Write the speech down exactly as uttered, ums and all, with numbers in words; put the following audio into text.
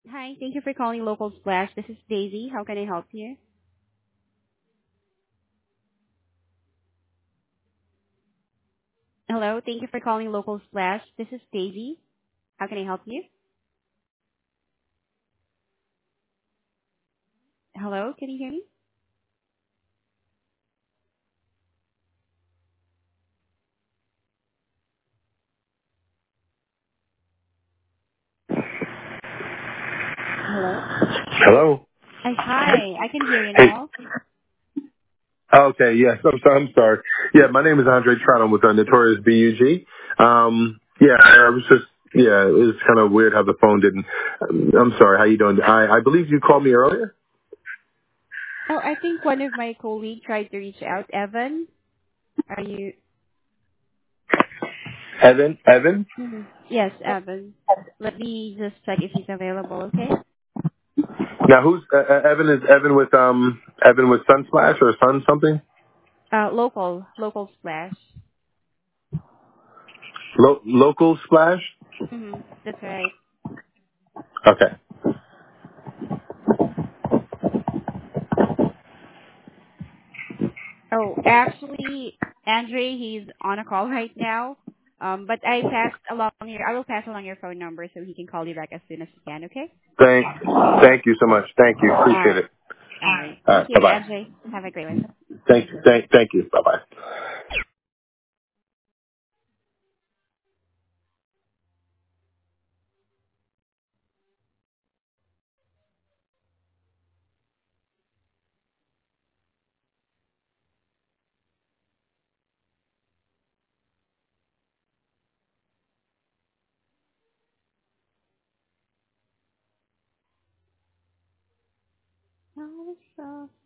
Hi, thank you for calling Local Splash. This is Daisy. How can I help you? Hello, thank you for calling Local Splash. This is Daisy. How can I help you? Hello, can you hear me? Hello? Hello. Hi, hi. I can hear you Hey. now. Okay. Yes. I'm sorry. I'm sorry. Yeah. My name is Andre Trout. I'm with uh, Notorious B U G. Um. Yeah. I was just. Yeah. It was kind of weird how the phone didn't. um, I'm sorry. How you doing? I I believe you called me earlier. Oh, I think one of my colleagues tried to reach out. Evan, are you? Evan. Evan. Mhm. Yes, Evan. Let me just check if he's available, okay? Now who's uh, uh, Evan? Is Evan with um Evan with Sunsplash or Sun something? Uh, local, local splash. Lo- local Splash. Mm-hmm. That's right. Okay. Oh, actually, Andre, he's on a call right now. Um, but I passed along your, I will pass along your phone number so he can call you back as soon as he can. Okay? Thank. Thank you so much. Thank you. All Appreciate right. it. All right. All Thank right. Bye you, bye. Andre. Have a great one. Thank you. Thank. Thank you. Bye bye. Oh, so